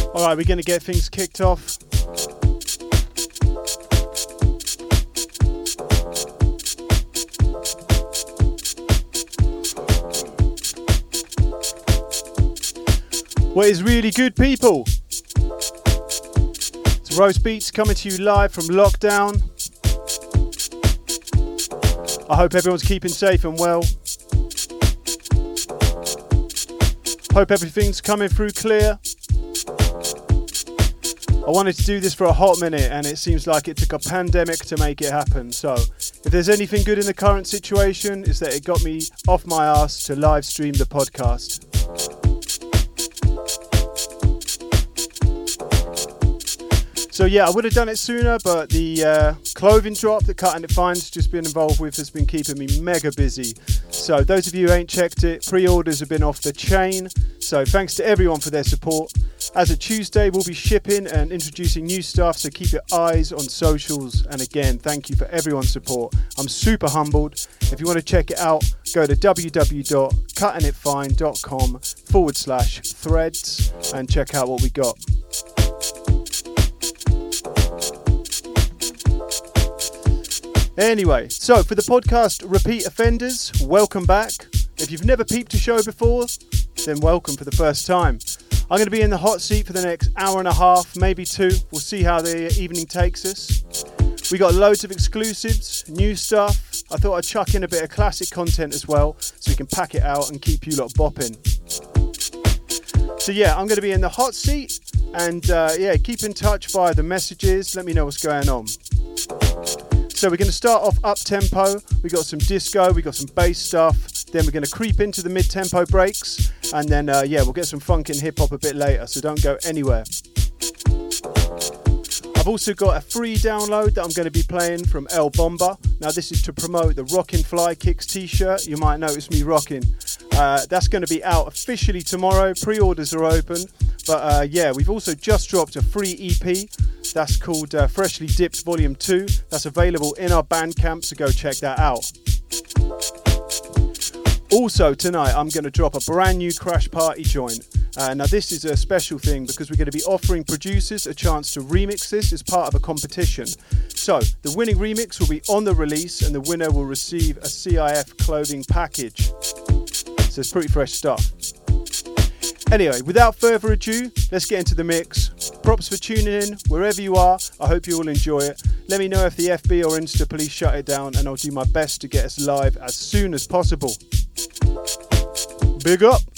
Alright, we're going to get things kicked off. What is really good, people? It's Roast Beats coming to you live from lockdown. I hope everyone's keeping safe and well. Hope everything's coming through clear. I wanted to do this for a hot minute and it seems like it took a pandemic to make it happen. So if there's anything good in the current situation, it's that it got me off my ass to live stream the podcast. So yeah, I would have done it sooner, but the clothing drop that Cutting It Fine's just been involved with has been keeping me mega busy. So those of you who ain't checked it, pre-orders have been off the chain. So thanks to everyone for their support. As of Tuesday, we'll be shipping and introducing new stuff, so keep your eyes on socials. And again, thank you for everyone's support. I'm super humbled. If you want to check it out, go to www.cuttingitfine.com/threads and check out what we got. Anyway, so for the podcast repeat offenders, welcome back. If you've never peeped a show before, then welcome for the first time. I'm going to be in the hot seat for the next hour and a half, maybe two. We'll see how the evening takes us. We got loads of exclusives, new stuff. I thought I'd chuck in a bit of classic content as well, so we can pack it out and keep you lot bopping. So yeah, I'm going to be in the hot seat, and keep in touch via the messages. Let me know what's going on. So we're going to start off up-tempo. We got some disco, we got some bass stuff. Then we're going to creep into the mid-tempo breaks. And then, we'll get some funk and hip-hop a bit later, so don't go anywhere. I've also got a free download that I'm going to be playing from El Bomba. Now this is to promote the Rockin' Fly Kicks t-shirt. You might notice me rocking. That's going to be out officially tomorrow. Pre-orders are open. But we've also just dropped a free EP. That's called Freshly Dipped Volume 2. That's available in our Bandcamp, so go check that out. Also tonight I'm going to drop a brand new Crash Party joint. Now this is a special thing because we're going to be offering producers a chance to remix this as part of a competition. So the winning remix will be on the release and the winner will receive a CIF clothing package. So it's pretty fresh stuff. Anyway, without further ado, let's get into the mix. Props for tuning in, wherever you are. I hope you all enjoy it. Let me know if the FB or Insta police shut it down, and I'll do my best to get us live as soon as possible. Big up!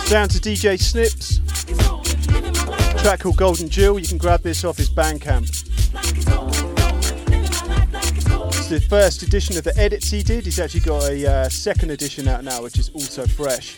Down to DJ Snips. Track called Golden Jill. You can grab this off his Bandcamp. It's the first edition of the edits he did. He's actually got a second edition out now, which is also fresh.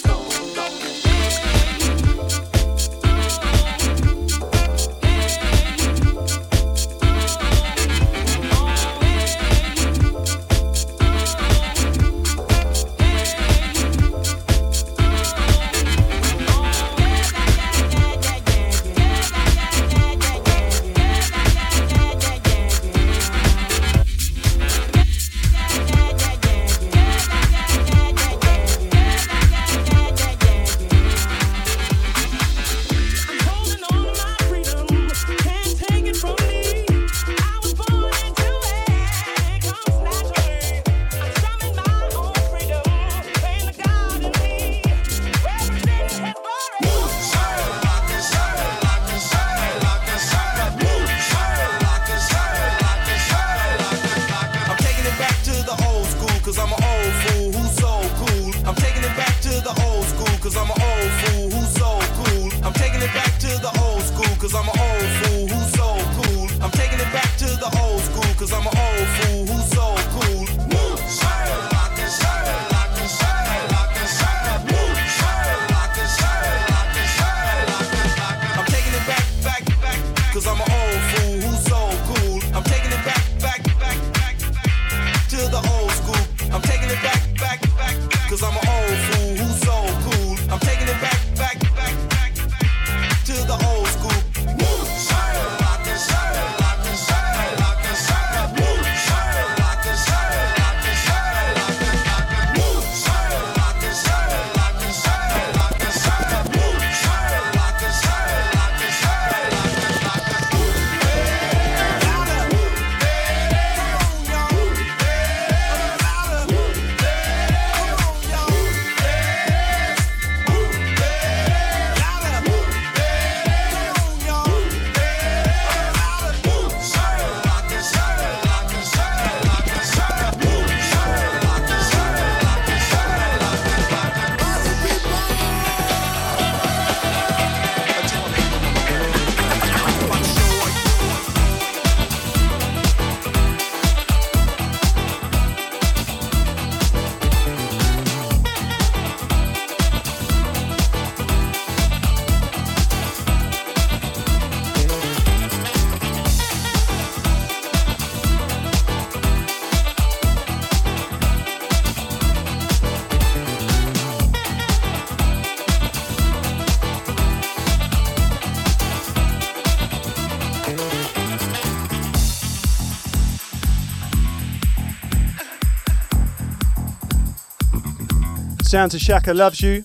Sound to Shaka Loves You.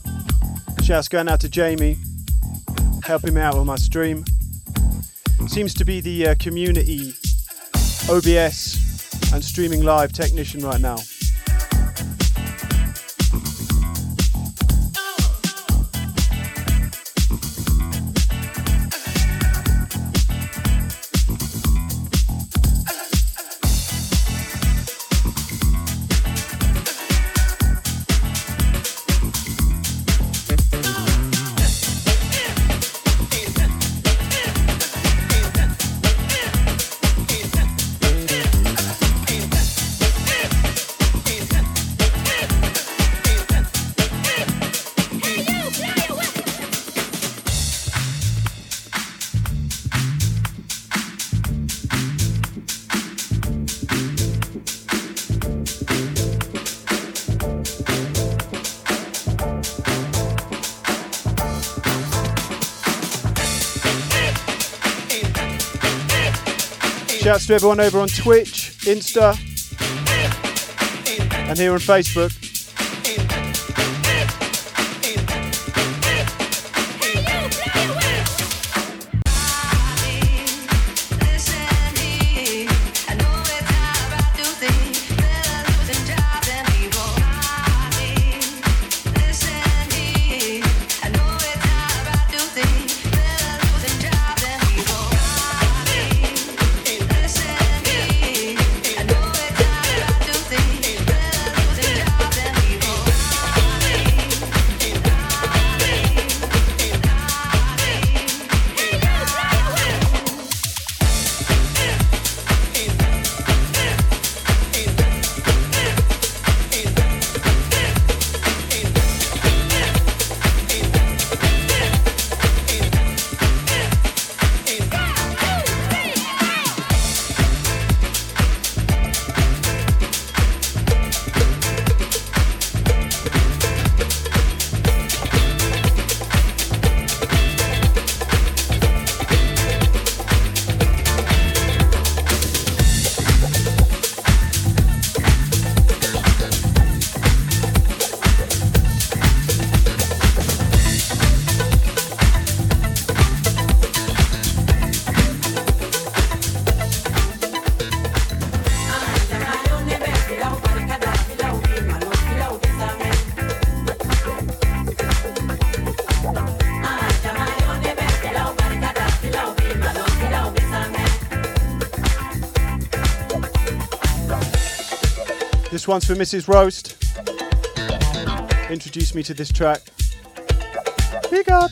Shouts going out to Jamie, helping me out on my stream. Seems to be the community OBS and streaming live technician right now. Shouts to everyone over on Twitch, Insta, and here on Facebook. This one's for Mrs. Roast. Introduced me to this track. Big up.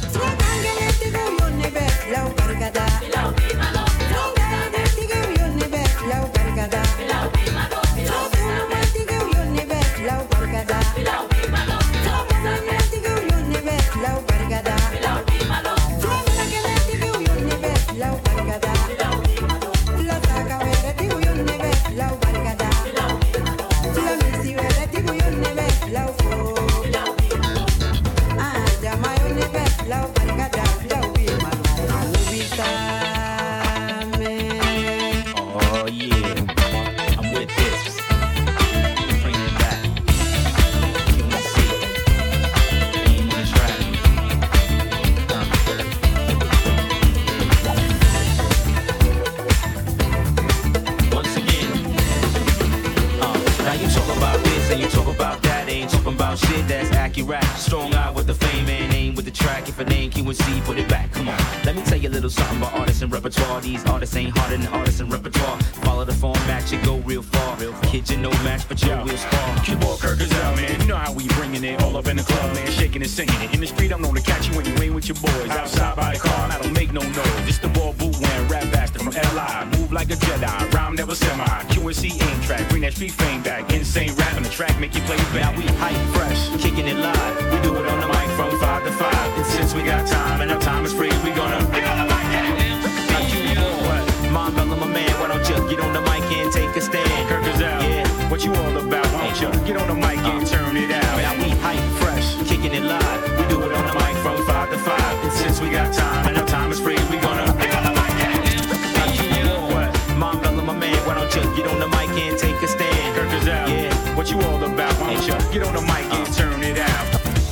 Shit that's accurate, strong eye with the fame and aim with the track. If a name Q&C, put it back. Come on, let me tell you a little something about artists and repertoire. These artists ain't harder than artists and repertoire. Follow the format, you go real far. Kid, you no match, but your wheels spar. Keyboard Kirk is out, man. You know how we bringing it all up in the club, man. Shaking and singing it. In the street, I'm known to catch you when you ain't with your boys. Outside by the car, and I don't make no noise. It's the ball boot wearing rap bastard from LI. Move like a Jedi, rhyme never semi. Q&C aim track, bring that street fame back. Insane rap on the track, make you play it back. Now we hype fresh, kicking it live. We do it on the mic from 5 to 5. And since we got time and our time is free, we gonna pick on the mic and Mom, Bella, my man, why don't you get on the mic and take a stand? Kirk is out. Yeah, what you all about? Why don't you get on the mic and turn it out? Now we hype fresh, kicking it live. We do it on the mic from 5 to 5. And since we got time and our time is free, we gonna pick on the mic and Mom, Bella, my man, why don't you get on the mic and take a stand? Kirk is out. Yeah, what you all about? Why don't you get on the mic and turn it out?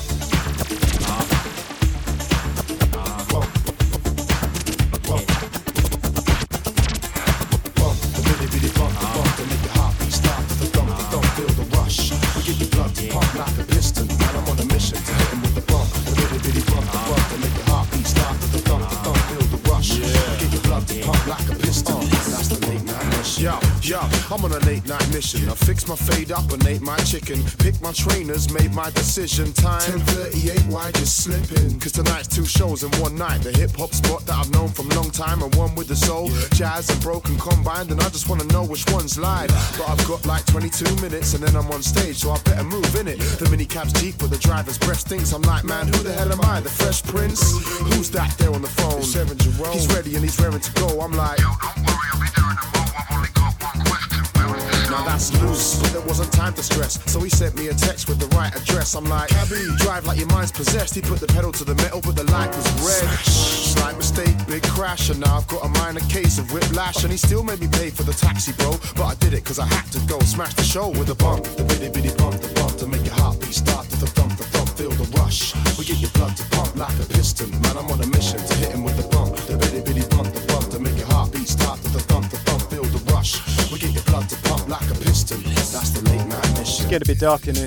I'm on a late night mission. I fixed my fade up and ate my chicken. Picked my trainers, made my decision. Time 10:38, why just slipping? Cause tonight's 2 shows in one night. The hip hop spot that I've known from long time and one with the soul. Jazz and broken combined, and I just wanna know which one's live. But I've got like 22 minutes and then I'm on stage, so I better move in it. The minicab's Jeep with the driver's breast thinks I'm like, man, who the hell am I? The Fresh Prince? Who's that there on the phone? He's ready and he's raring to go. I'm like, yo, don't worry, I'll be doing the mo. I've only got one question. Now that's loose, but there wasn't time to stress. So he sent me a text with the right address. I'm like, Cabby, drive like your mind's possessed. He put the pedal to the metal, but the light was red. Slight mistake, big crash, and now I've got a minor case of whiplash. And he still made me pay for the taxi, bro. But I did it cause I had to go. Smash the show with a bump, the bitty bitty bump, the bump to make your heartbeat start to the thump, feel the rush. We get your blood to pump like a piston. Man, I'm on a mission to hit him with the bump, the bitty bitty bump, the bump to make your heartbeat start to the thump, feel the rush. We get your blood to pump like a piston. That's the late night mission. It's getting a bit dark in here.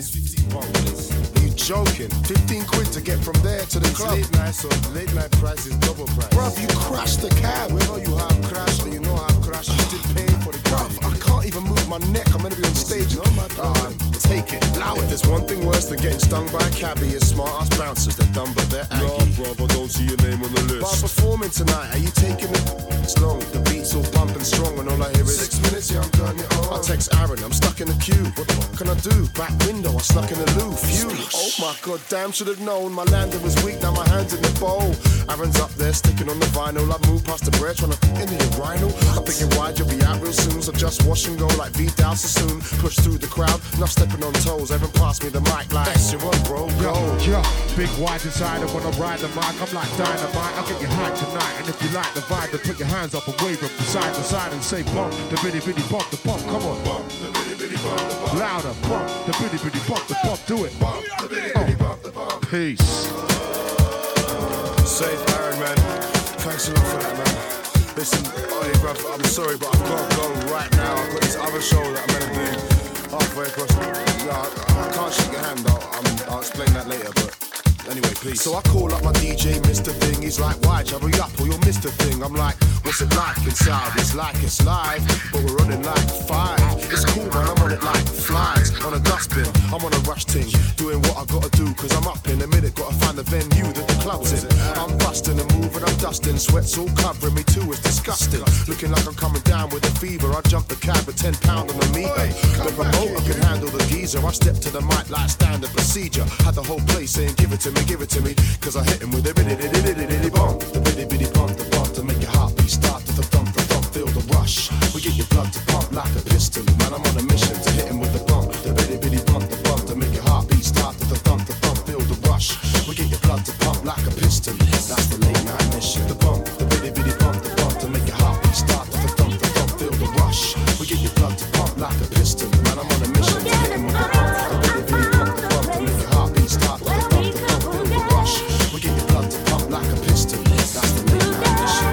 Are you joking? 15 quid to get from there to the club. Late night, so late night price is double price. Bruv, you crashed the cab. We know you have crashed, so you know I've crashed. You did pay for the cab. Bruv, I can't even move my neck. I'm gonna be on stage. No, take it. Allow it. There's one thing worse than getting stung by a cabbie is smart ass bouncers. They're dumb, but they're aggy. No, bruv, I don't see your name on the list. But I'm performing tonight. Are you taking it? It's long. The beat's all bumping strong, and all I hear is 6 minutes. Yeah, I'm done it all. I text Aaron. I'm stuck in the queue. What can I do? Back window. I snuck in the loo. Phew. Oh my god, damn, should have known. My landing was weak. Now my hands in the bowl. Aaron's up there sticking on the vinyl. I move past the bread trying to into your rhino. I'm thinking wide, you'll be out real soon. So just wash and go like Vidal Sassoon. Push through the crowd, not stepping on toes. Aaron passed me the mic like that's your run, bro. Go. Yo, big wide designer when I ride the mic. I'm like dynamite. I'll get you high tonight. And if you like the vibe, then put your hands up and wave them from side to side and say bump the bitty bitty bump the bump. Come on, bump the bitty bitty bump the bump. Louder, bump the bitty bitty bump the bump. Do it. Bump the bitty bitty bump the bump. Peace. Safe Aaron, man. Thanks a lot for that, man. Listen, bruv, I'm sorry, but I've got to go right now. I've got this other show that I'm gonna do halfway across. I can't shake your hand. I'll explain that later, but. Anyway, peace. So I call up my DJ, Mr. Thing. He's like, why, hurry up or you'll miss the thing. I'm like, what's it like inside? It's like it's live, but we're running like 5. It's cool, man, I'm on it like fly. rush ting. Doing what I gotta do, cause I'm up in a minute. Gotta find the venue that the club's in. I'm busting and moving, I'm dusting. Sweat's all covering me too, it's disgusting. Looking like I'm coming down with a fever. I jump the cab with £10 on the meter. The promoter can handle the geezer. I step to the mic like standard procedure. Had the whole place saying give it to me. Cause I hit him with a bitty bomb. The bitty bomb, the bomb to make your heartbeat start to the thump, feel the rush. We get your blood to pump like a piston. Man, I'm on a mission to hit him with the bump. The bitty bump, the bump to make your heartbeat start to the thump, feel the rush. We get your blood to pump like a piston. That's the late night mission. The bump, the bitty bump, the bump to make your heartbeat start to the thump, feel the rush. We get your blood to pump like a piston. Man, I'm on a mission to hit him with the bump. The bitty bump, the bump to make your heartbeat start to the thump, feel the rush. We get your blood to pump like a piston. That's the late night mission.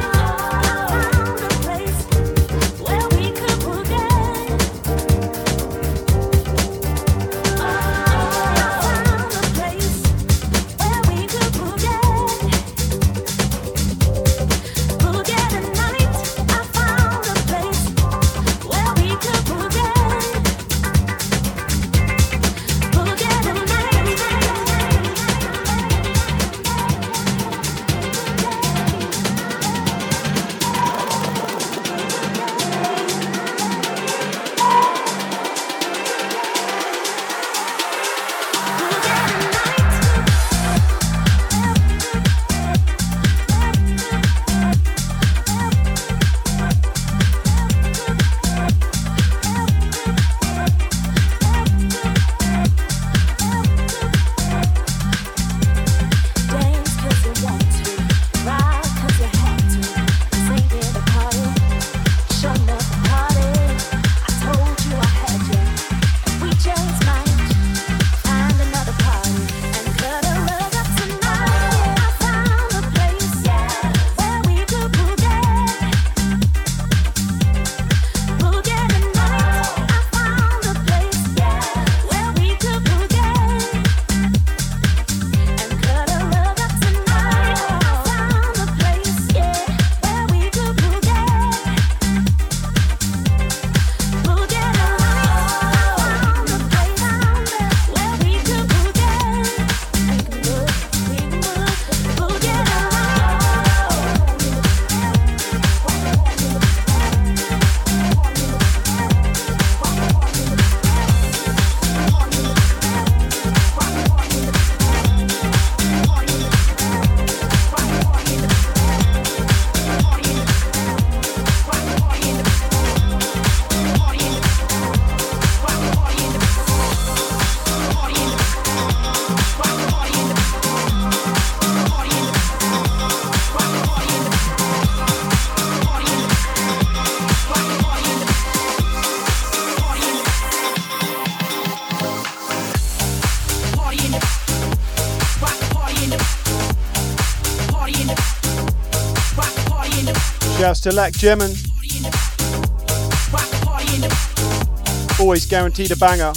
Shouts to Lack Gemin. Always guaranteed a banger.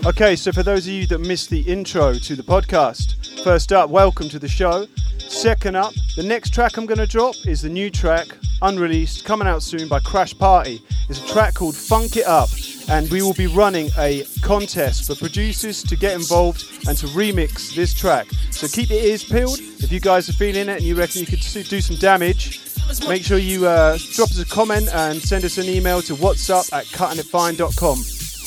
Okay, so for those of you that missed the intro to the podcast, first up, welcome to the show. Second up, the next track I'm going to drop is the new track, unreleased, coming out soon by Crash Party. It's a track called Funk It Up, and we will be running a contest for producers to get involved and to remix this track. So keep your ears peeled. If you guys are feeling it and you reckon you could do some damage, make sure you drop us a comment and send us an email to whatsup@cuttingitfine.com.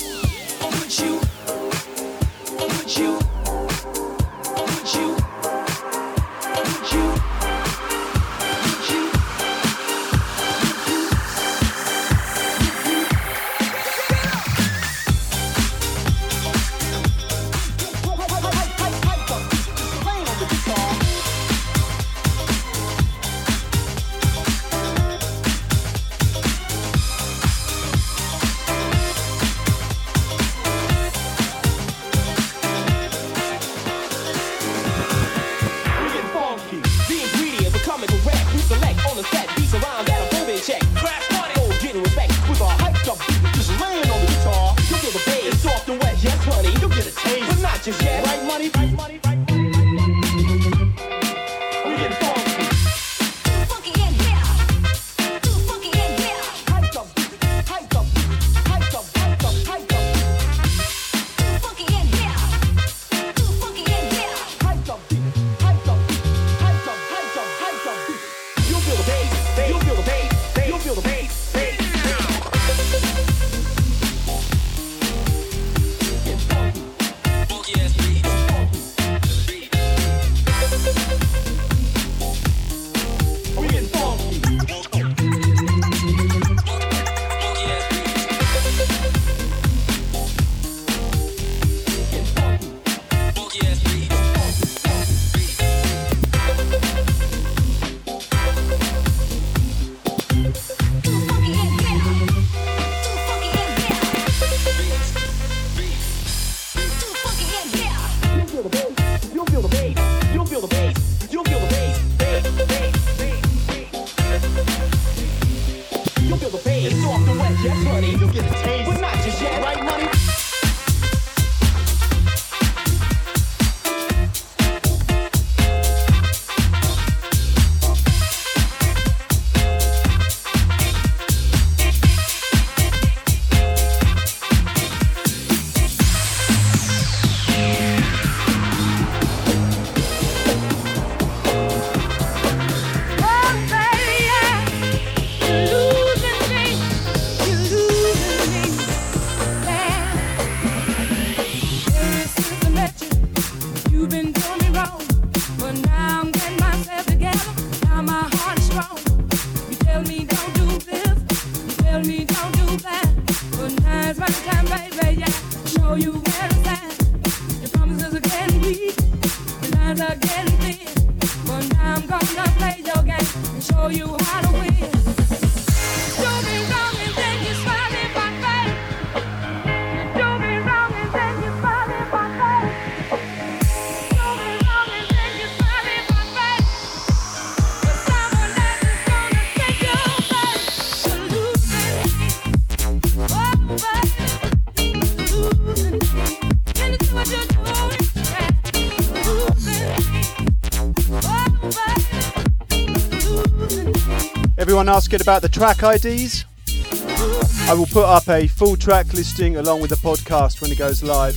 Everyone asking about the track IDs. I will put up a full track listing along with the podcast when it goes live.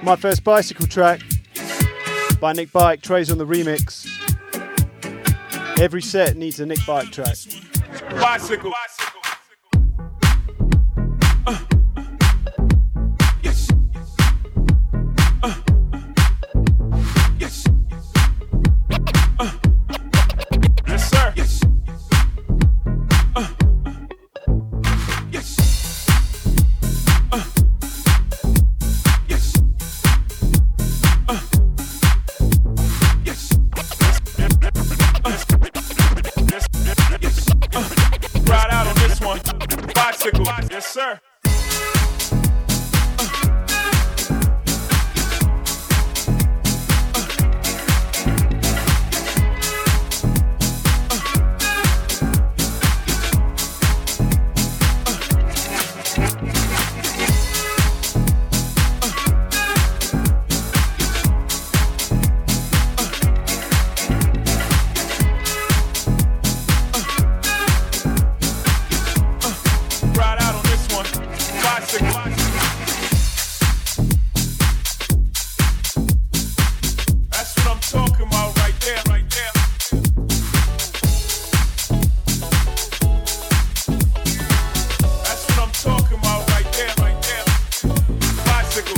My First Bicycle track by Nick Bike, Trey's on the remix. Every set needs a Nick Bike track. Bicycle. Yes. Yes. Yes, sir. Yes. Yes. Ride out on this one. Bicycle. Yes, sir. Ride out on this one. Bicycle. That's what I'm talking about right there, right there. That's what I'm talking about right there, right there. Bicycle.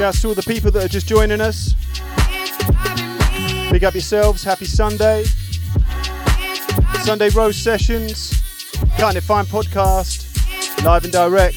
Shouts to all the people that are just joining us. Big up yourselves. Happy Sunday. Sunday Rose Sessions. Cutting It Fine podcast. Live and direct.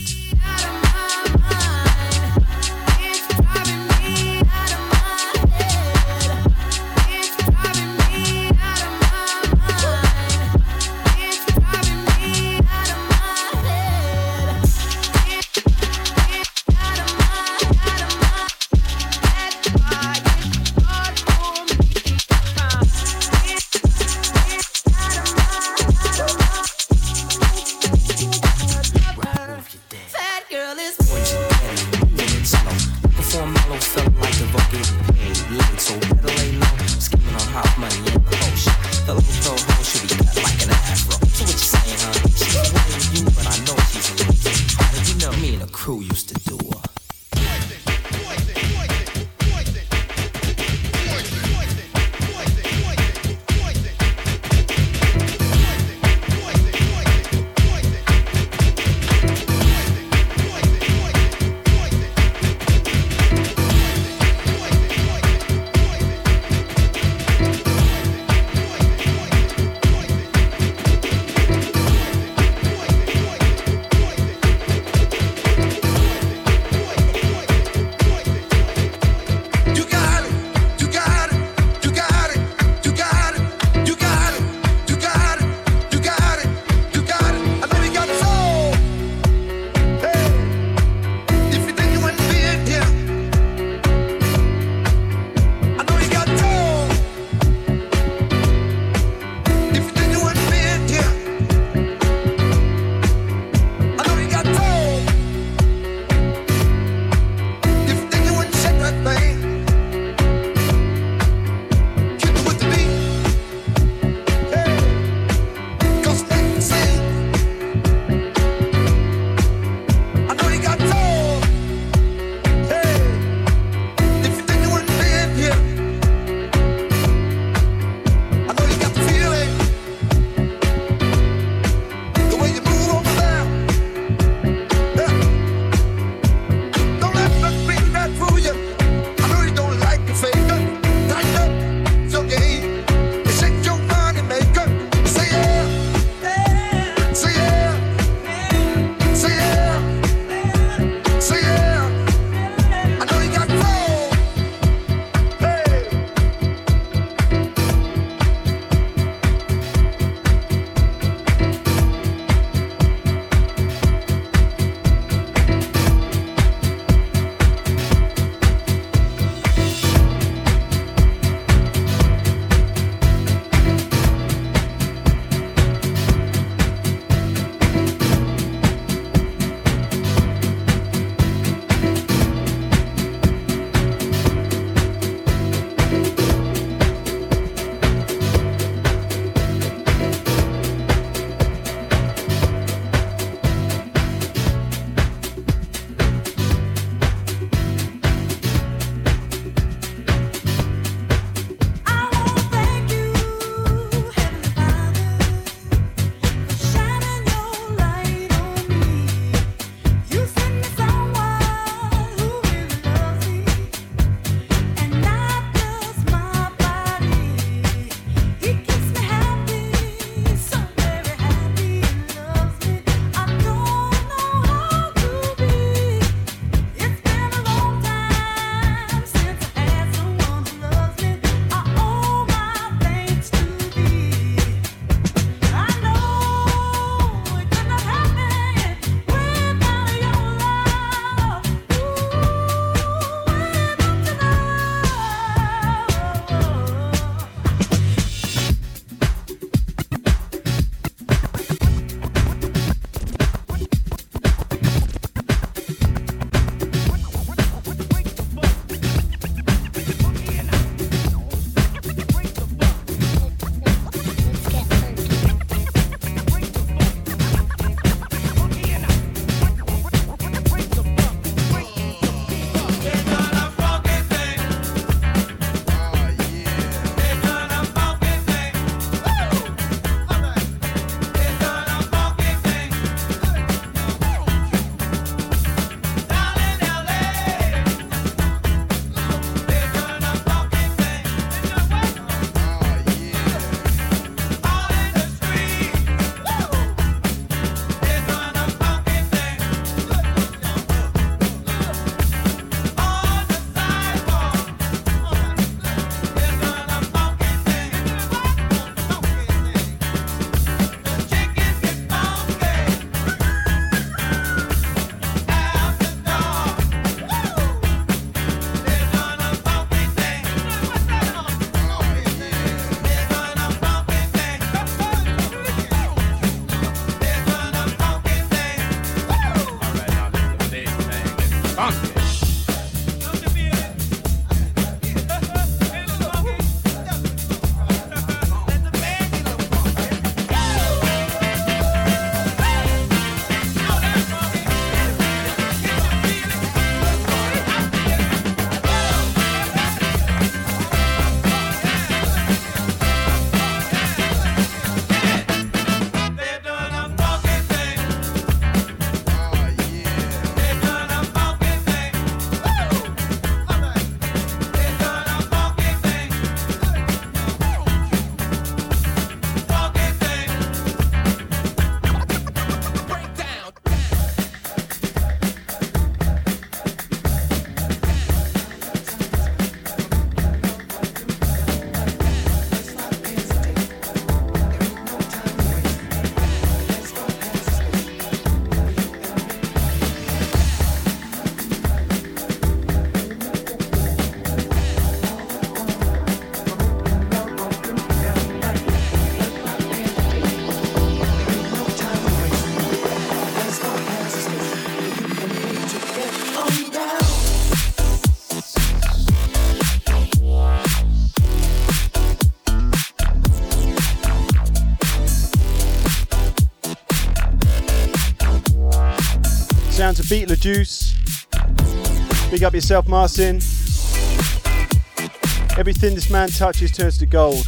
to Beat La Juice. Big up yourself, Marcin. Everything this man touches turns to gold.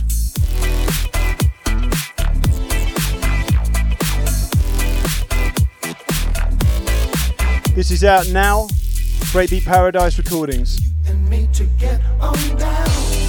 This is out now. Breakbeat Paradise Recordings. And me to get on down.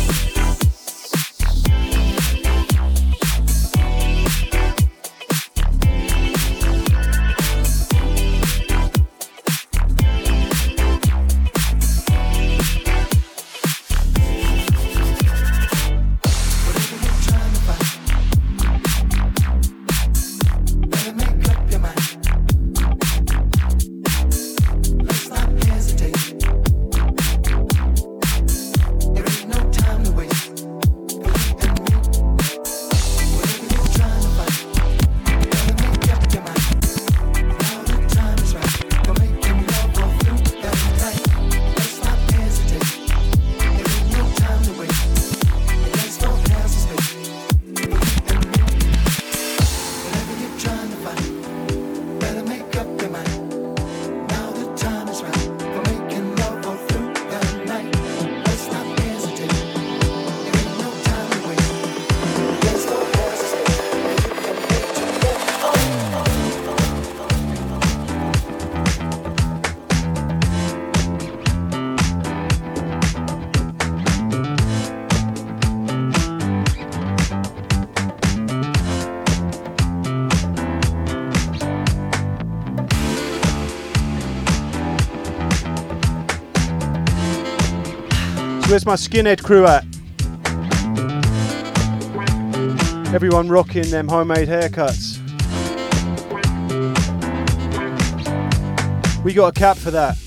Where's my skinhead crew at? Everyone rocking them homemade haircuts. We got a cap for that.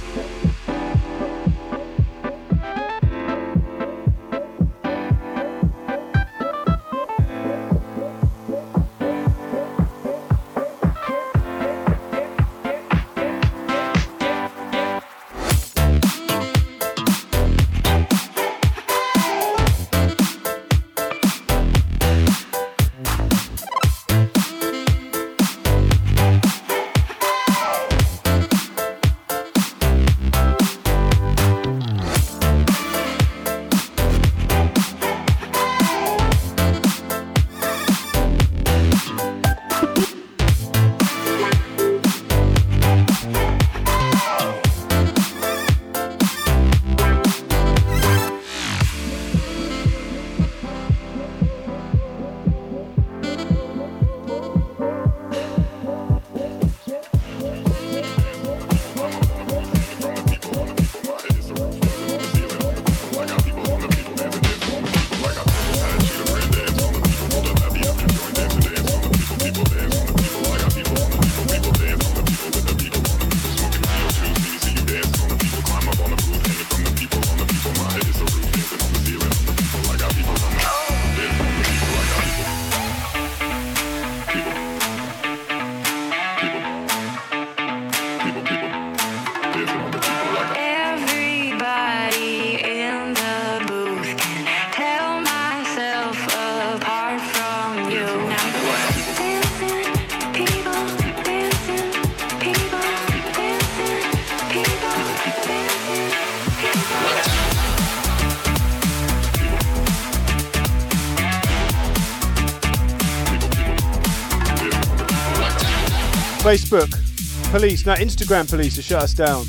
Facebook police, no, Instagram police to shut us down.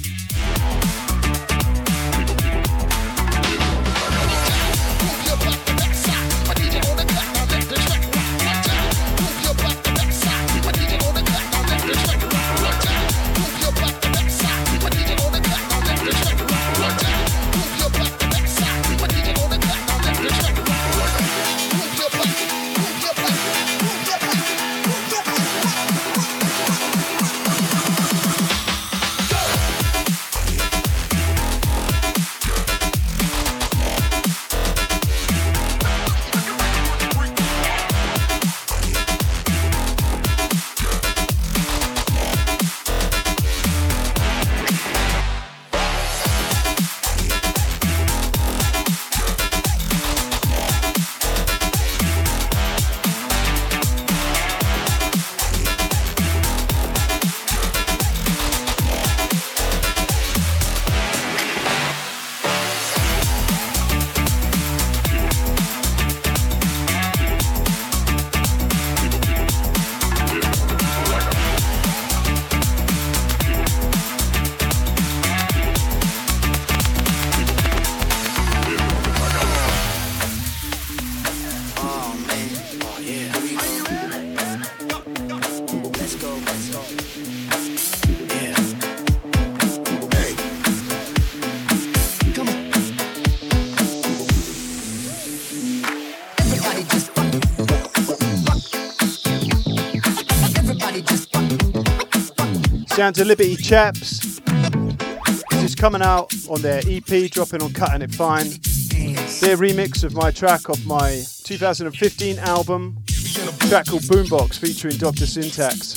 Down to Liberty Chaps. This is coming out on their EP, dropping on Cutting It Fine. Their remix of my track off my 2015 album, a track called Boombox featuring Dr. Syntax.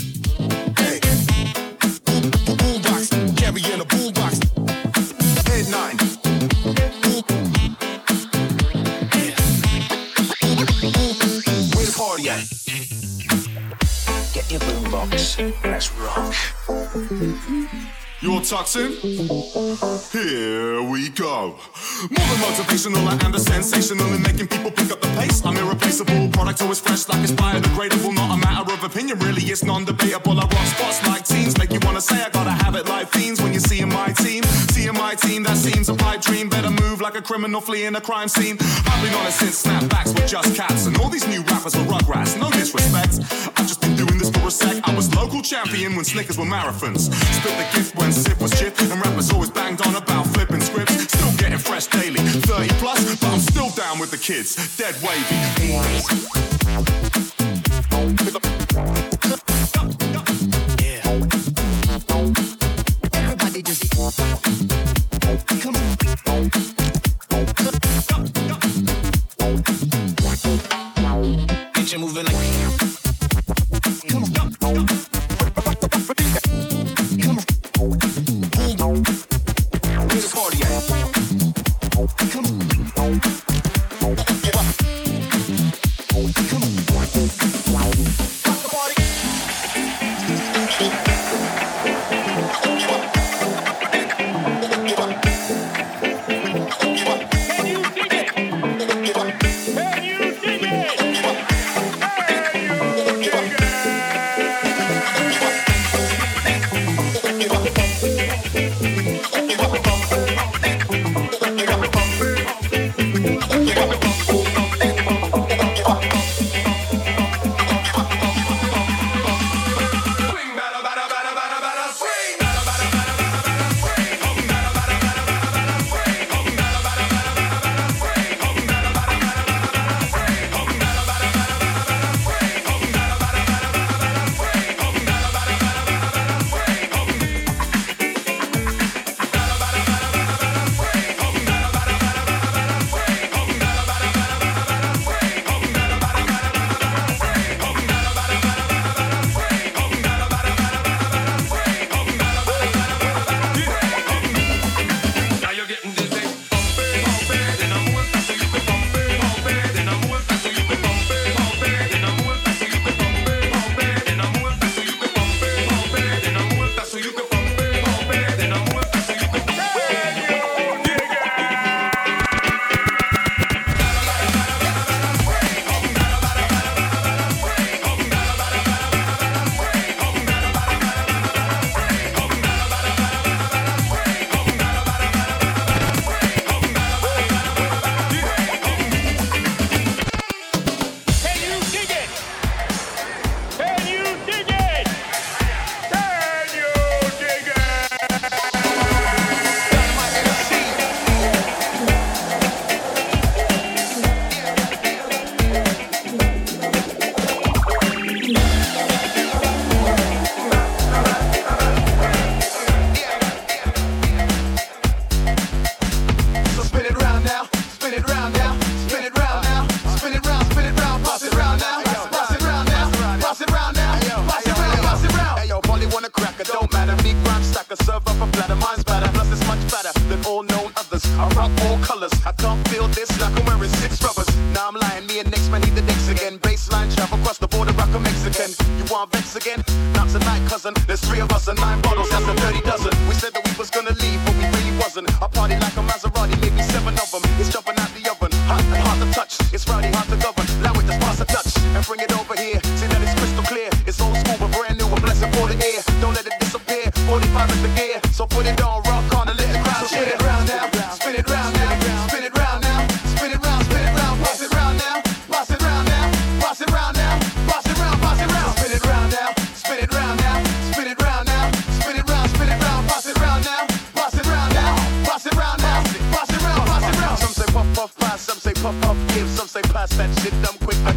Boombox, carrying a boombox. Head 9. Where the party at? Get your boombox. Let's rock. You're toxin? Here we go. More than motivational and the sensational in making people pick up the pace. I'm irreplaceable, product always fresh like it's biodegradable. Not a matter of opinion, really, it's non-debatable. I rock spots like teens, make you wanna say I gotta have it like fiends. When you see my team, that seems a pipe dream. Better move like a criminal fleeing a crime scene. I've been on it since snapbacks with just cats, and all these new rappers were rugrats. No disrespect, I've just been doing this for a sec. I was local champion when Snickers were marathons. Spit the gift when sip was chip, and rappers always banged on about flipping scripts. Still getting fresh daily, 30 plus, but I'm still down with the kids, dead wavy. Everybody just come on. Get you moving like come on. Come on. Where's the party at? Come on. Come on. Rock the party.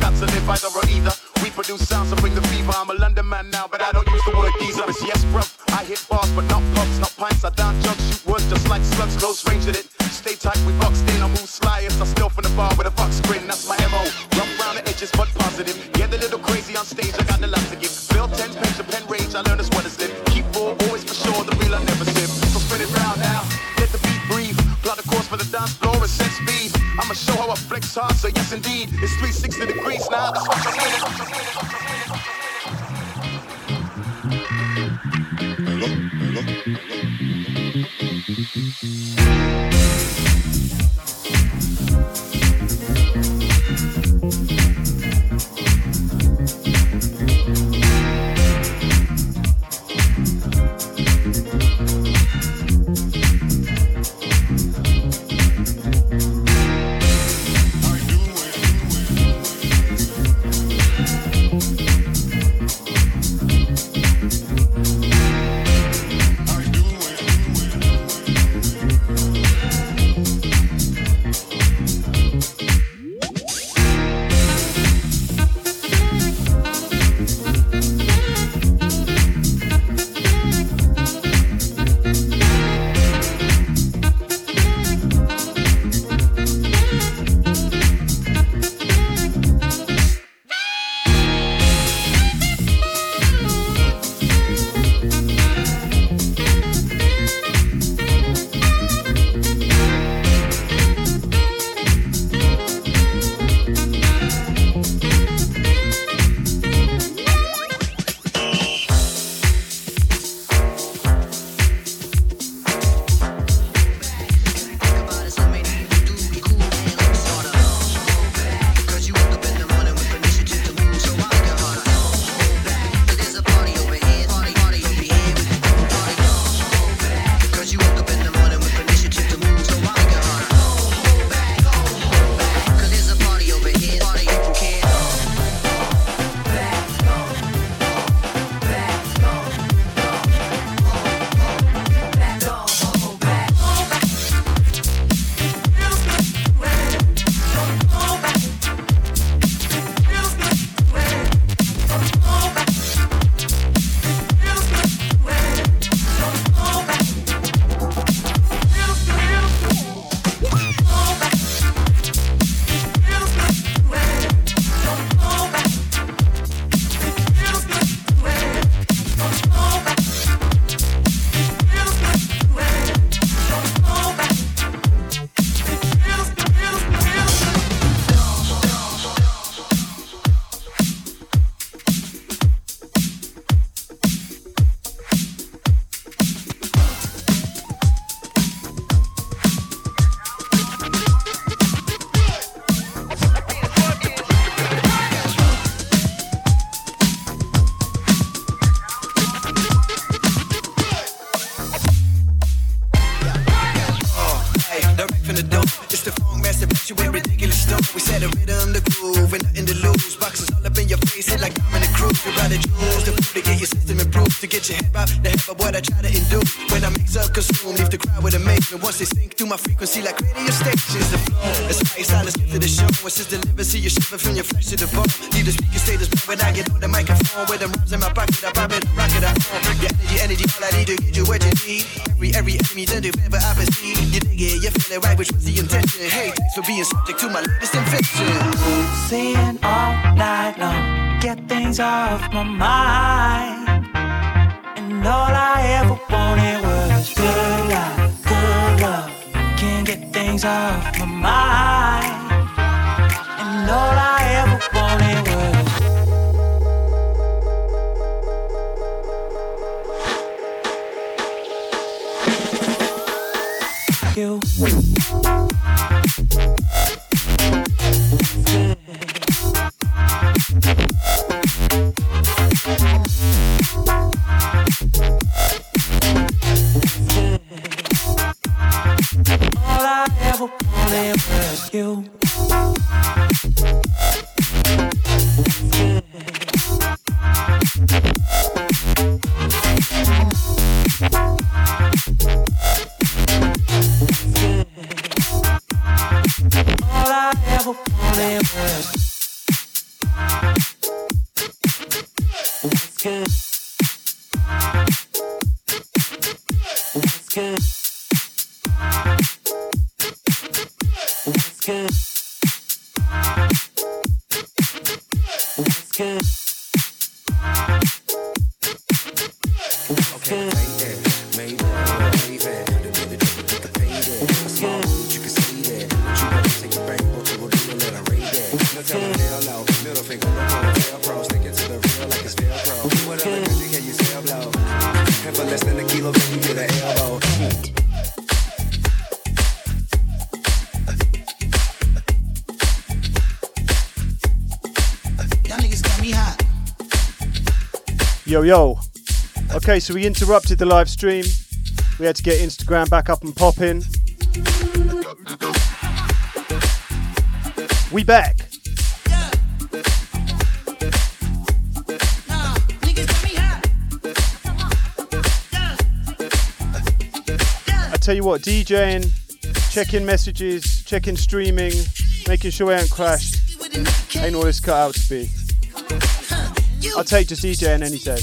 Either. We produce sounds and bring the fever. I'm a London man now, but I don't use the word geezer. It's yes, bruv. I hit bars, but not puffs, not pints. I down jugs, shoot words just like slugs. Close range with it. Stay tight, we boxed in. I move slyest. I steal from the bar with a box grin. That's my MO. Rough round the edges, but positive. Get a little crazy on stage. I got the lot to give. Bill 10 page of pen rage. I learned as what is it. Keep full, always for sure. The real I never sip. So spin it round now. Let the beat breathe. Plot a course for the dance floor and set speed. I'ma show how I flex hard. So yes, indeed, it's 360 degrees now. That's what I need. Once they sink through my frequency like radio stations, the flow. That's why it's silence gift to the show. Once it's delivered, see you shiver from your flesh to the bone. Need the speaker status when I get on the microphone. With them rhymes in my pocket, I pop it, rock it, I own. Your energy, all I need to get you what you need. Every enemy done do ever I perceive. You dig it, you feel it right, which was the intention. Hey, thanks for being subject to my latest invention. Seeing all night long, get things off my mind. And all I ever wanted was good love. Can't get things off my mind. And all I ever wanted was you. All I ever wanted was you. All I ever wanted was good. Yo. Okay, so we interrupted the live stream. We had to get Instagram back up and popping. We back. I tell you what, DJing, checking messages, checking streaming, making sure I ain't crashed, ain't all this cut out to be. I'll take just DJing any day.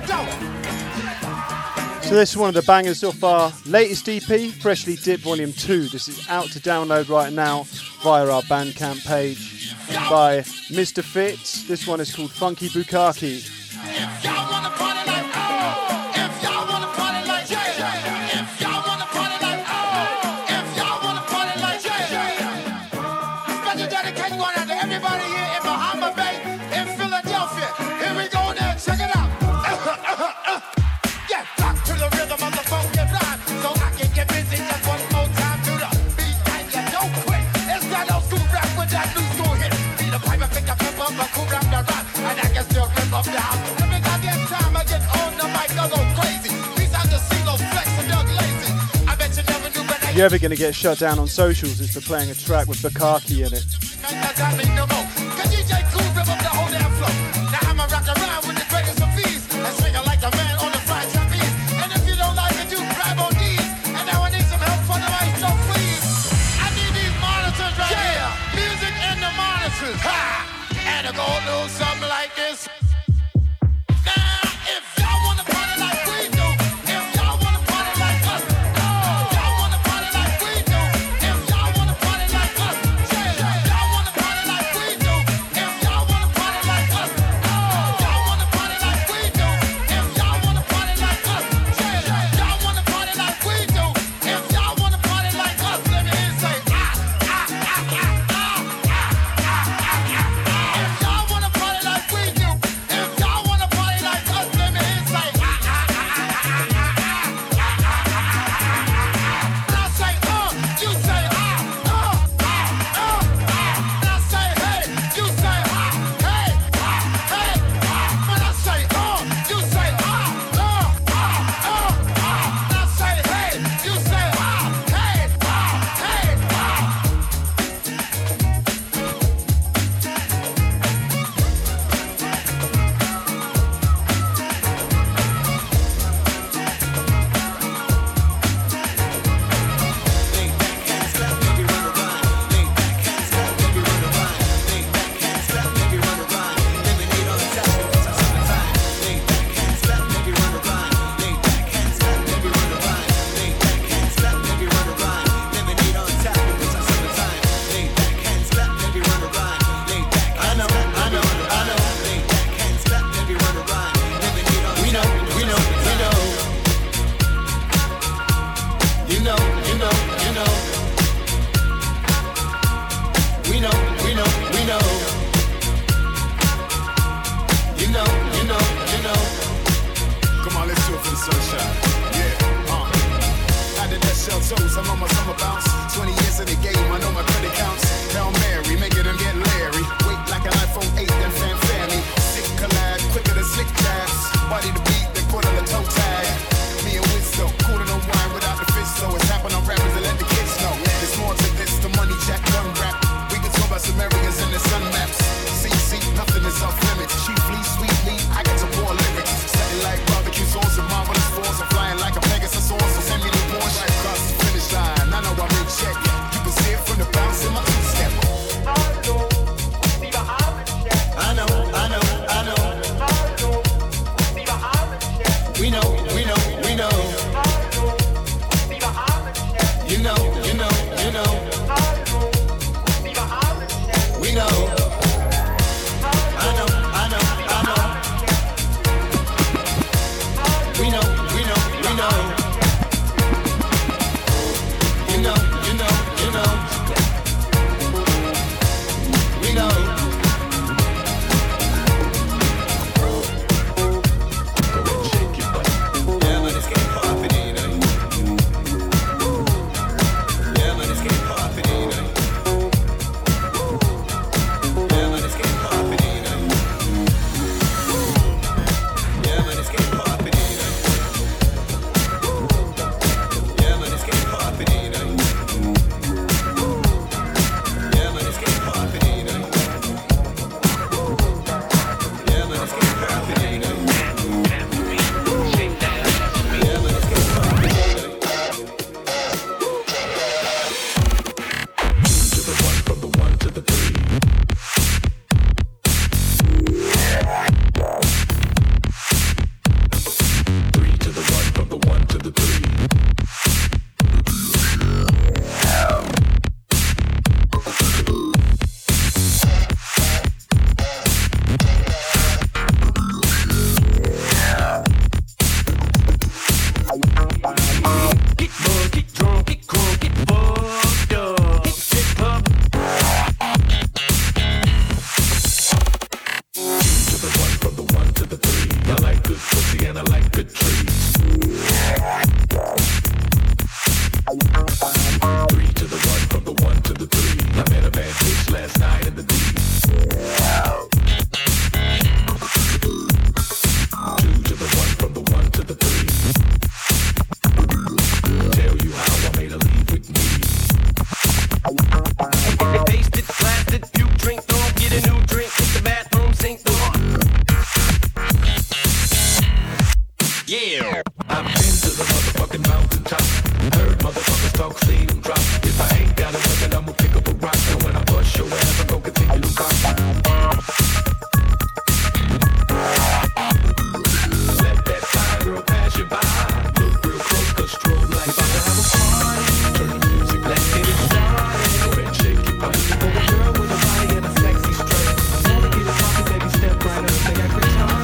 So this is one of the bangers off our latest EP, Freshly Dipped Volume 2. This is out to download right now via our Bandcamp page by Mr. Fitz. This one is called Funky Bukkake. If you're ever going to get shut down on socials, it's for playing a track with Bukkake in it. And I'm gonna do something like this. the motherfucking mountaintop. Heard motherfuckers talk, seen them drop. If I ain't got a weapon, I'ma pick up a rock. And when I bust your ass, I'm gon' continue to pop. Let that fine girl pass you by. Look real close, cause strobe like about to have a party. Turn the music, let's get it started. Go ahead, shake your body. For a girl with a body and a sexy strut. Wanna get it poppin', baby, step right up. They got good time.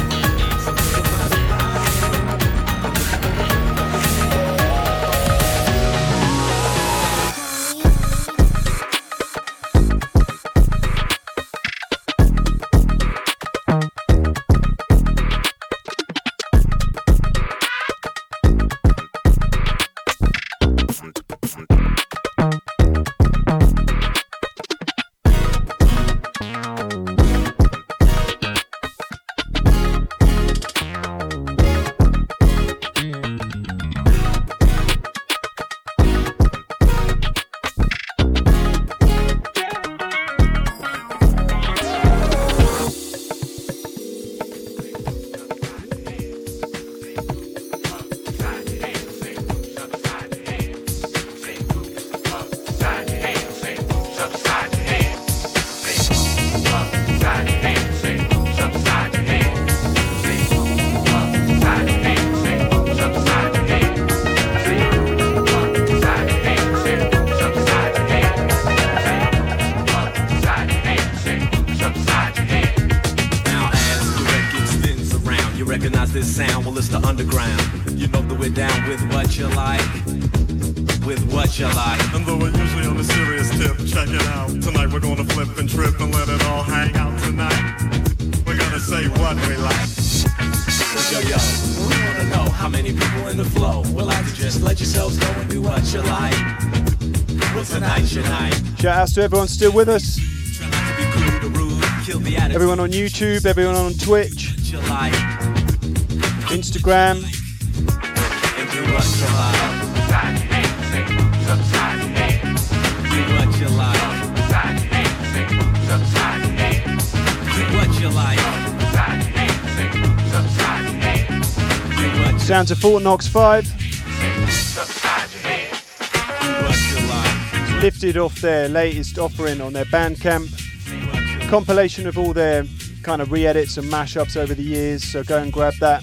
To everyone still with us, everyone on YouTube, everyone on Twitch, Instagram. Sounds of Fort Knox 5. Lifted off their latest offering on their Bandcamp. Compilation of all their kind of re-edits and mashups over the years, so go and grab that.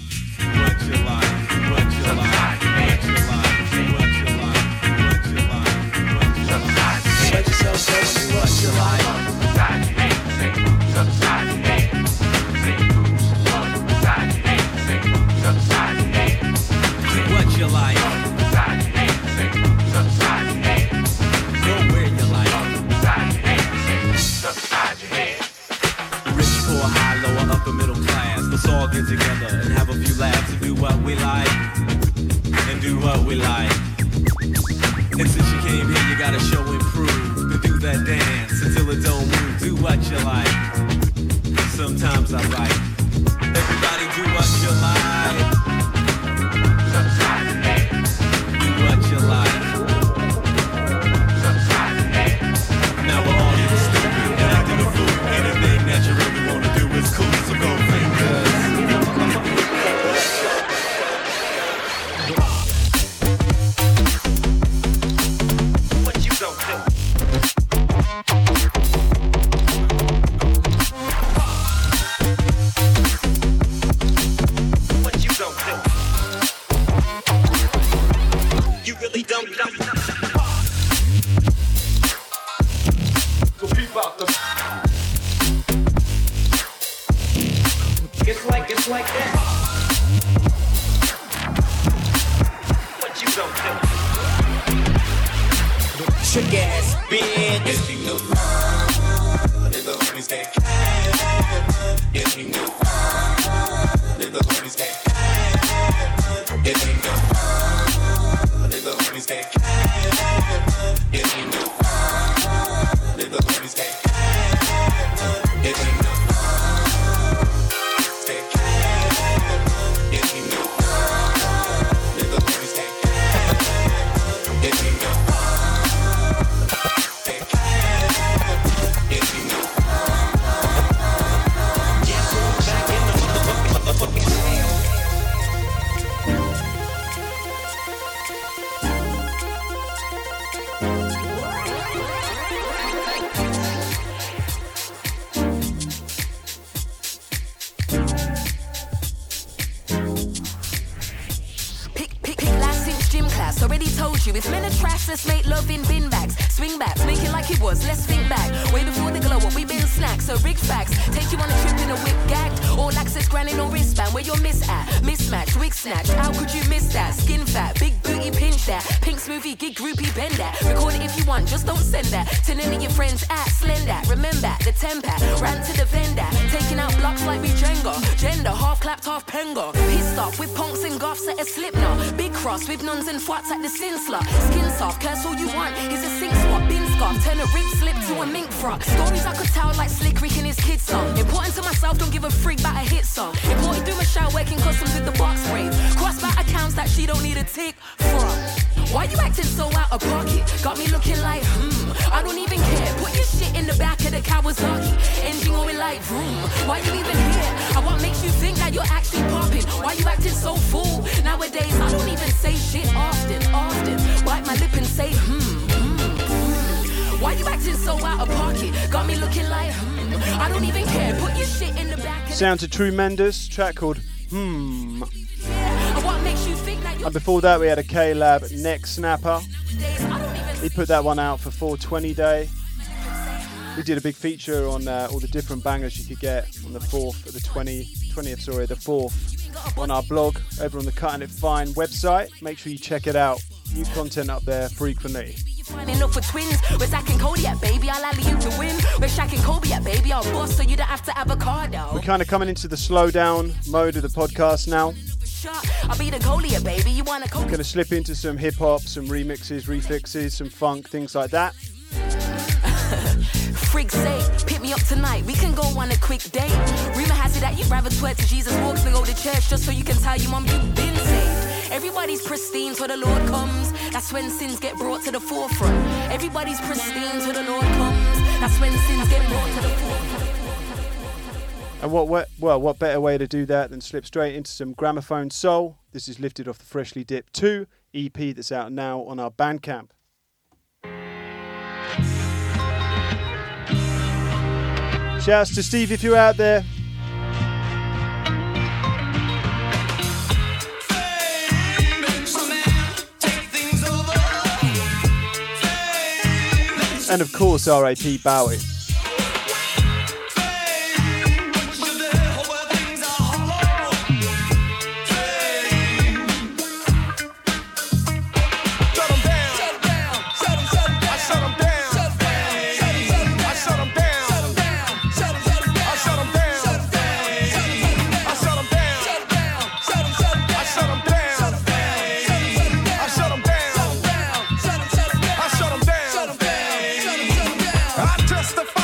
you. If men are trash, let's make love in bin bags. Swing backs, make it like it was, let's think back. Way before the glow up, we been snacks. So rig facts, take you on a trip in a whip gagged. All access granny, no wristband. Where you're miss at, mismatch, wig snatch. How could you miss that? Skin fat, big booty pinch that. Pink smoothie, gig groupie bend that. Record it if you want, just don't send that. Tell any of your friends at slender. Remember the temper, ran to the vendor. Taking out blocks like we Jenga. Gender, half clapped, half penga. Pissed off with punks and goths at a slip now. Big cross with nuns and twats at the sin slot. Skin soft, curse all you want. He's a sink swap, bin scarf. Turn a rib slip to a mink frock. Stories I could tell like Slick Rick and his kids song. Important to myself, don't give a freak about a hit song. Imported through my shower, working customs with the box braids. Cross by accounts that she don't need a tick from. Why you acting so out of pocket? Got me looking like, I don't even care. Put your shit in the back of the Kawasaki. Engine going like, vroom. Why you even here? And what makes you think that you're actually popping? Why you acting so fool? Nowadays, I don't even say shit often. Bite my lip and say, Why you acting so out of pocket? Got me looking like, I don't even care. Put your shit in the back. Sounds of Tremendous, track called And what makes you think that you're... And before that we had a K-Lab, Neck Snapper. He put that one out for 420 Day. We did a big feature on all the different bangers you could get on the 4th, the 20th, the 4th, on our blog over on the Cutting It Fine website. Make sure you check it out. New content up there frequently. Finding up for twins. We're Zach and Cody at baby, I'll alley you to win. We're Shaq and Kobe at baby, I'll boss so you don't have to avocado. We're kind of coming into the slow down mode of the podcast now. I'll be the goalie at baby, you wanna We're going to slip into some hip hop, some remixes, refixes, some funk, things like that. Frig say, pick me up tonight, we can go on a quick date. Rumor has it that you'd rather twerk to Jesus walks than go to church just so you can tell your mum you've been saved. Everybody's pristine till the Lord comes. That's when sins get brought to the forefront. Everybody's pristine till the Lord comes. That's when sins get brought to the forefront. And what better way to do that than slip straight into some gramophone soul? This is lifted off the Freshly Dipped 2 EP that's out now on our Bandcamp. Shouts to Steve if you're out there. And of course, R.A.P. Bowie. I testify.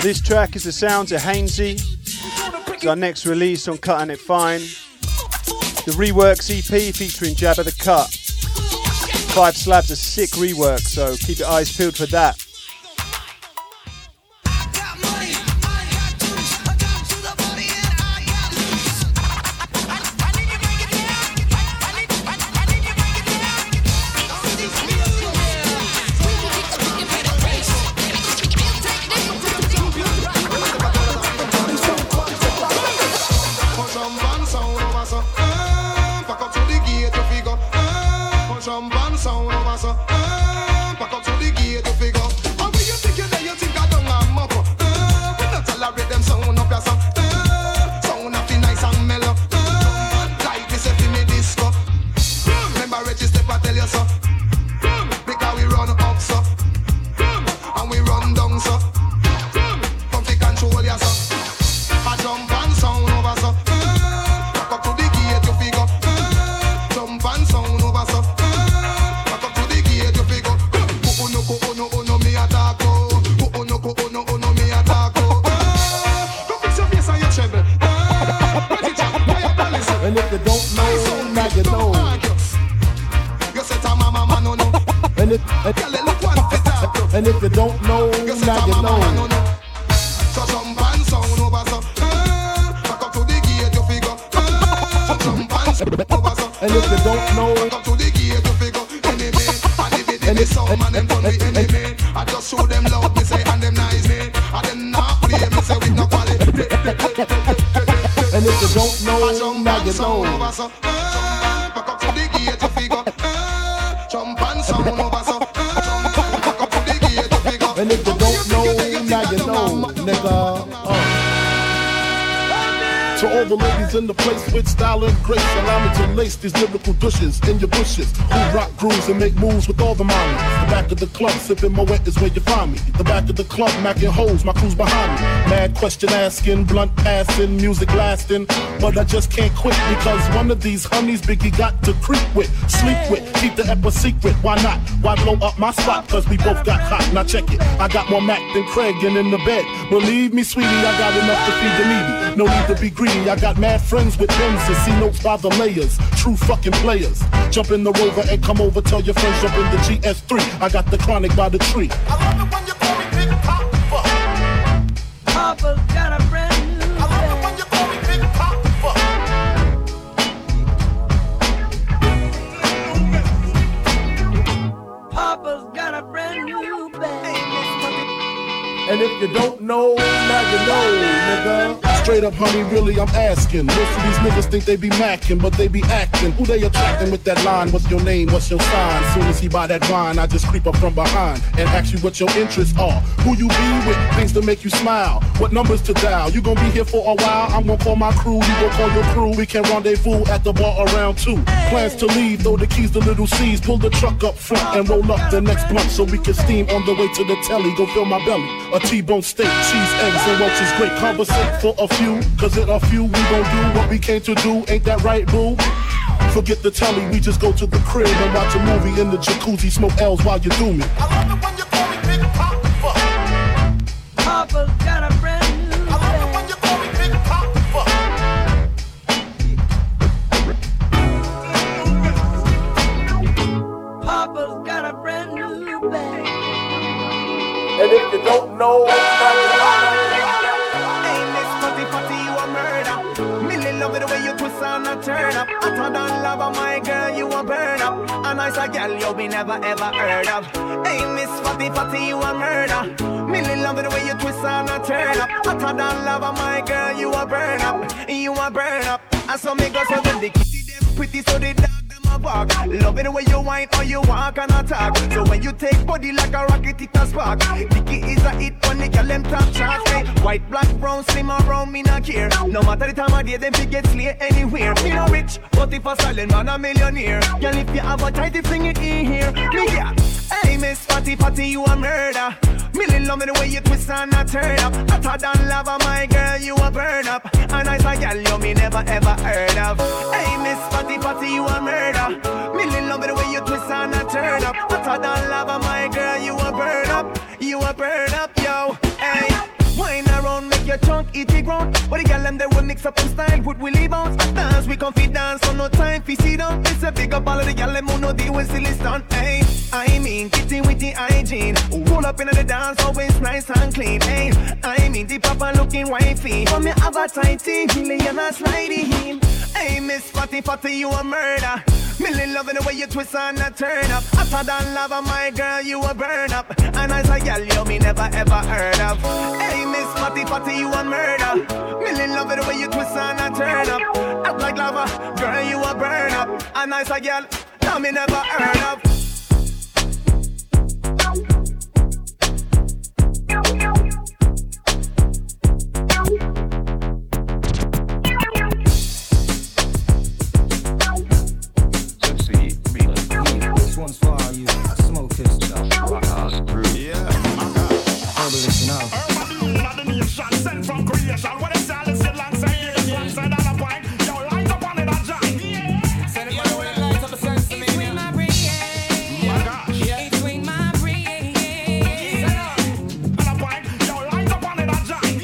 This track is the sounds of Hainsey. It's our next release on Cutting It Fine. The Reworks EP featuring Jabba the Cut. 5 Slabs of sick rework, so keep your eyes peeled for that. And if you don't know, now you know. So jump and sound over so. Back up to the gate you figure. Jump and sound over so. And if you don't know, back up to the gate you figure. Enemy, and if it is some man them done with enemy. I just show them love me say and them nice me. And them not play me say with no quality. And if you don't know, now you know. Back up to the gate you figure. Jump and sound over so. And if you don't know, now you know, nigga. To all the ladies in the place with style and grace, allow me to lace these lyrical douches in your bushes. Who rock grooves and make moves with all the mommies. The back of the club, sipping Moet is where you find me. The back of the club, macking hoes, my crew's behind me. Mad question asking, blunt passing, music lasting. But I just can't quit because one of these honeys Biggie got to creep with, sleep with, keep the ep a secret. Why not? Why blow up my spot? Cause we both got hot. Now check it. I got more Mac than Craig and in the bed. Believe me, sweetie, I got enough to feed the needy. No need to be greedy. I got mad friends with pens and see notes by the layers. True fucking players. Jump in the Rover and come over. Tell your friends jump in the GS3. I got the Chronic by the tree. I love it when you call me Big Papa. Papa's got a brand new. I love it when you call me Big Papa. Papa's got a brand new bag. And if you don't know, now you know, nigga. Straight up, honey, really, I'm asking. Most of these niggas think they be macking, but they be acting. Who they attracting with that line? What's your name? What's your sign? Soon as he buy that wine, I just creep up from behind and ask you what your interests are. Who you be with? Things to make you smile. What numbers to dial? You gonna be here for a while? I'm gonna call my crew. You gonna call your crew. We can rendezvous at the bar around 2. Plans to leave, throw the keys to little C's. Pull the truck up front and roll up the next blunt so we can steam on the way to the telly. Go fill my belly. A T-bone steak, cheese, eggs, and roaches. Great conversate for a few. Cause it a few, we gon' do what we came to do. Ain't that right, boo? Forget the telly, we just go to the crib and watch a movie in the jacuzzi, smoke L's while you do me. I love it when you call me Big Papa. Papa's got a brand new. I love it when you call me Big Papa. Papa's got a brand new bag. And if you don't know, love it the way you twist and a turn up. Hotter than lava, my girl, you a burn up. A nicer girl you be never ever heard of. Hey, Miss Fatty Fatty, you a murder. Millie love it the way you twist and a turn up. Hotter than lava, my girl, you a burn up. You a burn up. And so me go so when the kitty them pretty so they dog them a walk. Love it the way you whine or you walk and attack. So when you take body like a rocket, it a spark. Dicky is a hit when they girl them top shots. Hey, white, black, brown, slim or round, me not care. No matter the time of day, them fi get slay anywhere. Me no rich, but if a silent man a millionaire. Girl, if you have a tighty fling it in here. Me yeah. Hey, Miss Fatty Fatty, you a murder. Millie love me the way you twist and a turn up. Hotter than lava, my girl, you a burn up. A nicer girl you me never ever heard of. Hey, Miss Fatty Fatty, you a murder. Millie love me the way you twist and a turn up. Hotter than lava, my girl, you a burn up. You a burn up, yo. Hey, wine mix up them style, put Willie bounce. Dance, we comfy dance, so no time for sit down. It's a big up all of the gyal, them who know deal with silly stunt. Hey, I mean, kitty with the hygiene. Roll up into the dance, always nice and clean. Hey, I mean, the papa looking wifey. From me have a tighty, million a sliding. Hey, Miss Fatty Fatty, you a murder. Million loving the way you twist and a turn up. Hotter than lava, my girl, you a burn up. And I say, girl, you me never ever heard of. Hey, Miss Fatty Fatty, you a murder. Million loving the way you twist and a turn up. Act like lava, girl, you a burn up. And I say, girl, you me never heard of. This one's for all you smokers. Yeah. Listen up. Sent from creation, what is silence alongside here, just one side on the point. Yo, light up on it, that giant. Send it by the way, light up the sense to me. It's my brain. Oh my gosh. It's in my brain. On the point. Yo, light up on it, that giant.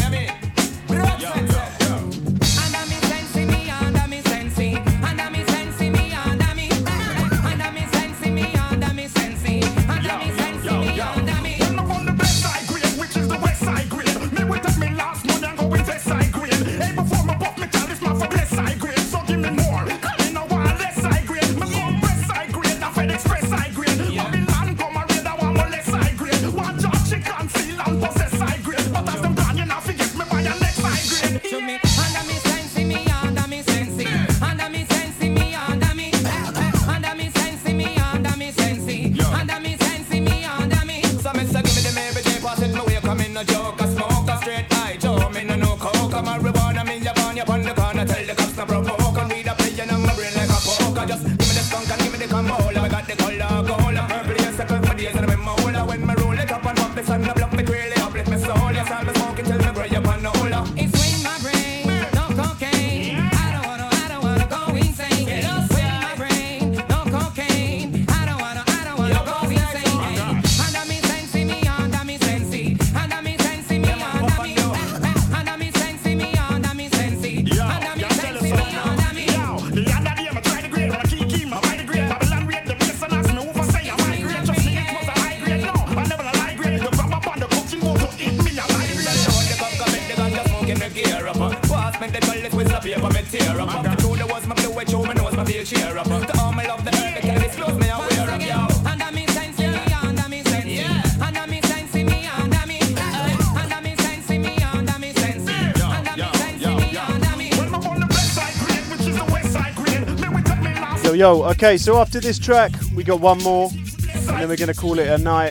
Yo. Under me sensi, me under me sensi. Under me sensi, me under me. Under me sensi, me under me sensi. Under me sensi, me under me. When I'm on the best side grade, which is the west side grade. Me will take me last month and go with west side grade. Hey, before my buff me tell this man for west side grade. So give me more. Me no want less side grade. Me come west side grade, I fed express side grade. Babylon come a raid, I want more less side grade. One job chicken seal and possess side grade. But as them gone, you know forget me by your next side grade. To me, under me sensi, me under me sensi. Under me sensi, me under me. Under me sensi, me under me sensi. Under me sensi, me under me. So me say give me them every day, pass it my way, come in no joke, a smoke, a straight eye, Joe, me no coke, I'm a reward, I mean you born, you on the corner, tell the cops no provoke, and read a play and my brain like a poker, just give me the skunk and give me the camola, I got the color, gold, purple, yes, second for days, and I'm in my hole, when me roll it up and pop the sun, I block me really uplift my soul, yes, I'll be smoking till me gray up on the hole. It's swing my brain, no cocaine, I don't wanna go insane, it's swing my brain, no cocaine, I don't wanna go insane, under me sensi, me under me sensi, under me sensi, me under me, under me sensi, me under me sensi, under me sensi, me under me. The other day I tried the grade, when I keep my right grade, Babylon rate the place and ask me who for say I'm high grade, just me it was a high grade, no, I never a high grade, you grab up on the coaching board to eat me a high grade. The cup come in, the ganja smoking the gear up, pass me the bullet with the paper, me tear up, the truth was my blue eyed show, me nose my feel cheer up, the arm I love the earth, the can disclose me and wear up, yo. Under me sensi, me under me sensi, under me sensi, me under me, under me sensi, me under me sensi, under me sensi, me under me. When I'm on the west side grade, which is the west side grade, me will take me last. Yo, okay, so after this track, we got one more, and then we're going to call it a night.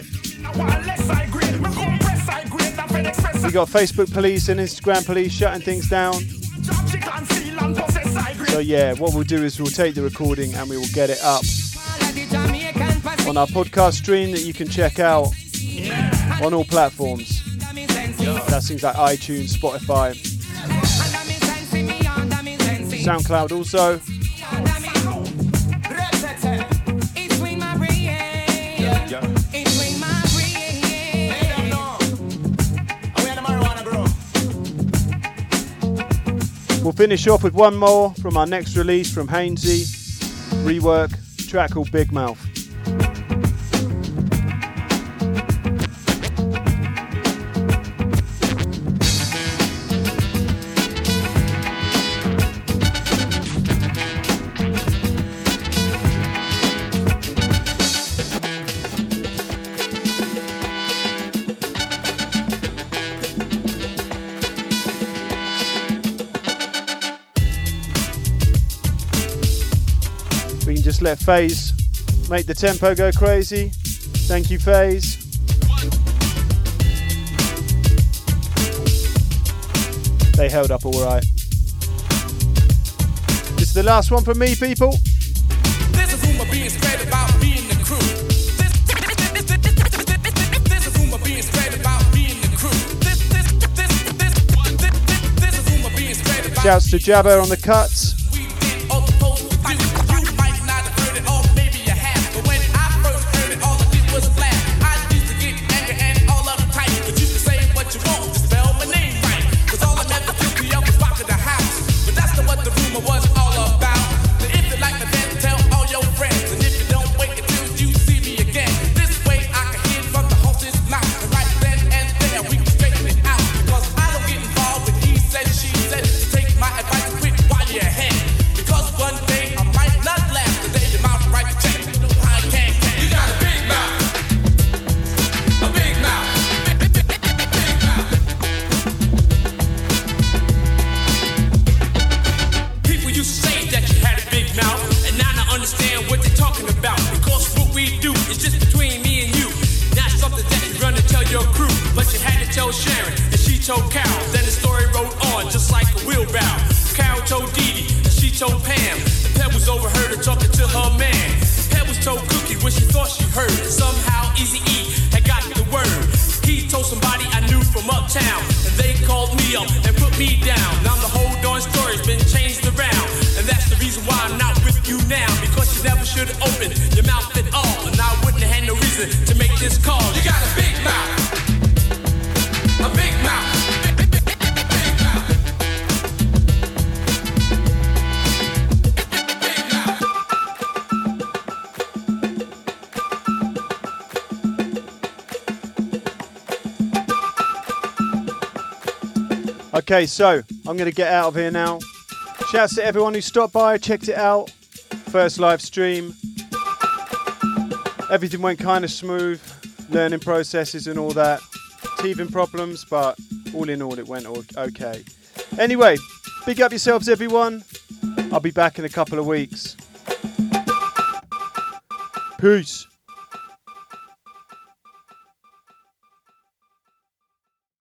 We got Facebook police and Instagram police shutting things down. So yeah, what we'll do is we'll take the recording and we will get it up on our podcast stream that you can check out on all platforms. That's things like iTunes, Spotify, SoundCloud also. We'll finish off with one more from our next release from Hainsey, Rework, a track called Big Mouth. Just let FaZe make the tempo go crazy. Thank you, FaZe. They held up all right. This is the last one from me, people. This is Uma being straight about being the crew. This is Uma being straight about being the crew. This is Uma being straight about. Shouts to Jabba on the cuts. What you want, just spell my name right. 'Cause all I never took me up was back of the house. told Carol, then the story wrote on just like a wheelbarrow. Carol told Dee Dee, she told Pam. The Pet was overheard her talking to her man. Pet was told Cookie what she thought she heard. Somehow Eazy-E had got the word. He told somebody I knew from uptown, and they called me up and put me down. Now the whole darn story's been changed around, and that's the reason why I'm not with you now. Because you never should have opened your mouth at all, and I wouldn't have had no reason to make this call. You got a big mouth, a big mouth. Okay, so I'm going to get out of here now. Shouts to everyone who stopped by, checked it out. First live stream. Everything went kind of smooth. Learning processes and all that. Teething problems, but all in all it went okay. Anyway, big up yourselves everyone. I'll be back in a couple of weeks. Peace.